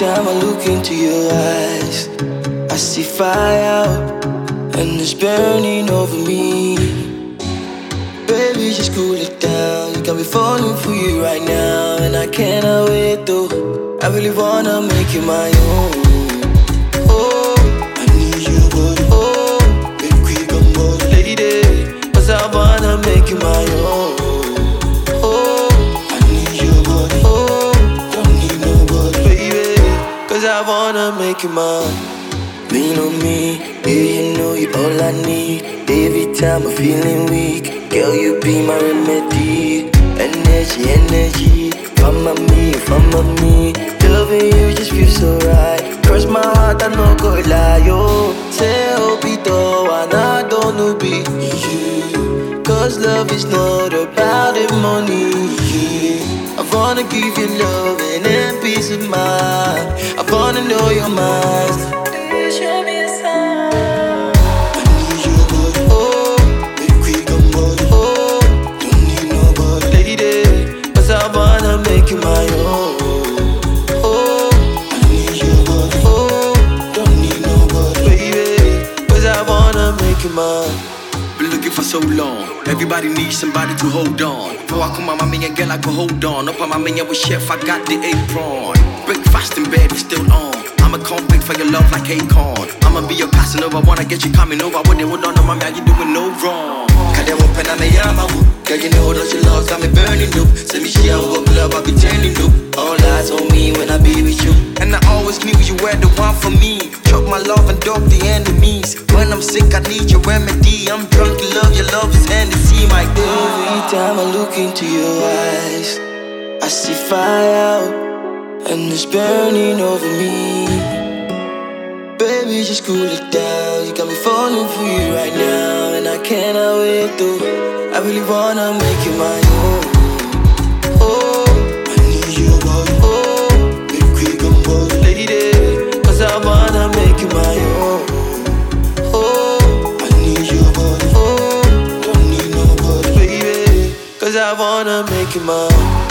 time I look into your eyes, I see fire and it's burning over me. Baby, just cool it down. You got me falling for you right now, and I cannot wait though. I really wanna make you my own. Oh, I need you, but oh, make we come more lady, 'cause I wanna make you my own. Oh, I need you, but oh, don't need nobody, baby, 'cause I wanna make you mine. Lean on me, yeah, you know you're all I need. Every time I'm feeling weak, girl, you be my remedy. Energy, energy, follow me. Loving you just feels so right. Cross my heart, I no go lie, yo. Say, Opito, and I don't know be you. 'Cause love is not about the money. I wanna give you love and peace of mind. I wanna know your mind. Show me a sign. I need you, but oh, make we come more. Oh, don't need nobody, lady, 'cause I wanna make you my own. Oh, I need you, but oh, don't need nobody, baby, 'cause I wanna make you mine. Been looking for so long. Everybody needs somebody to hold on. Before I come on my man, girl, I can hold on. Up on my man with chef, I got the apron. Breakfast in bed, we still on. I'ma come for your love like Akon. I'ma be your Casanova, wanna get you coming over. What they hold on, mommy, how you doing no wrong? Cause they open on the yama. Girl, you know that your love got me burning up. Say me share what love I be turning up. All eyes on me when I be with you. And I always knew you were the one for me. Chop my love and dog the enemies. When I'm sick, I need your remedy. I'm drunk in love, your love is Hennessy, my girl. Every time I look into your eyes, I see fire and it's burning over me. Baby, just cool it down. You got me falling for you right now, and I cannot wait though. I really wanna make you my own. Oh, I need you, but oh, make we come more lady, 'cause I wanna make you my own. Oh, I need you, but oh, don't need nobody, baby, 'cause I wanna make you mine.